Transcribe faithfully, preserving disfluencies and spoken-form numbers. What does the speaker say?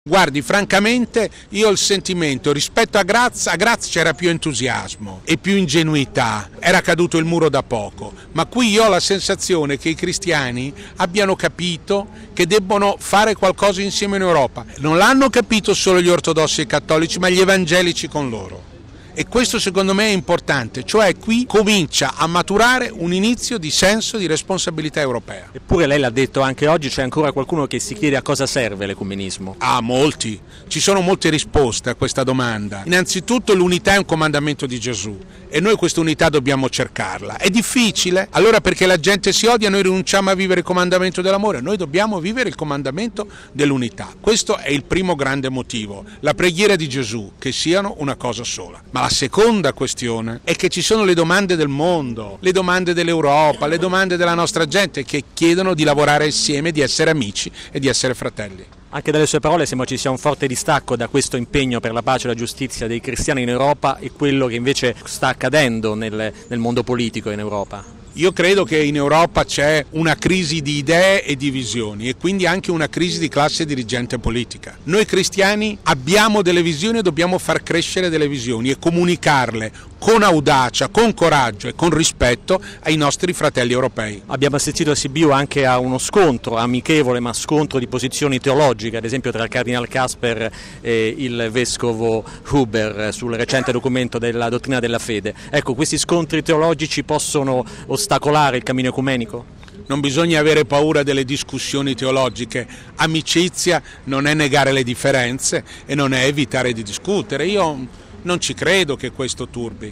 Guardi, francamente io ho il sentimento, rispetto a Graz, a Graz c'era più entusiasmo e più ingenuità, era caduto il muro da poco, ma qui io ho la sensazione che i cristiani abbiano capito che debbono fare qualcosa insieme in Europa. Non l'hanno capito solo gli ortodossi e i cattolici, ma gli evangelici con loro. E questo secondo me è importante, cioè qui comincia a maturare un inizio di senso di responsabilità europea. Eppure lei l'ha detto anche oggi, c'è ancora qualcuno che si chiede a cosa serve l'ecumenismo. Ah, molti. Ci sono molte risposte a questa domanda. Innanzitutto l'unità è un comandamento di Gesù e noi questa unità dobbiamo cercarla. È difficile? Allora perché la gente si odia noi rinunciamo a vivere il comandamento dell'amore? Noi dobbiamo vivere il comandamento dell'unità. Questo è il primo grande motivo, la preghiera di Gesù, che siano una cosa sola. Ma la seconda questione è che ci sono le domande del mondo, le domande dell'Europa, le domande della nostra gente che chiedono di lavorare insieme, di essere amici e di essere fratelli. Anche dalle sue parole sembra ci sia un forte distacco da questo impegno per la pace e la giustizia dei cristiani in Europa e quello che invece sta accadendo nel, nel mondo politico in Europa. Io credo che in Europa c'è una crisi di idee e di visioni e quindi anche una crisi di classe dirigente politica. Noi cristiani abbiamo delle visioni e dobbiamo far crescere delle visioni e comunicarle con audacia, con coraggio e con rispetto ai nostri fratelli europei. Abbiamo assistito a Sibiu anche a uno scontro, amichevole ma scontro di posizioni teologiche, ad esempio tra il Cardinal Kasper e il Vescovo Huber sul recente documento della dottrina della fede. Ecco, questi scontri teologici possono ostacolare il cammino ecumenico? Non bisogna avere paura delle discussioni teologiche. Amicizia non è negare le differenze e non è evitare di discutere. Io non ci credo che questo turbi.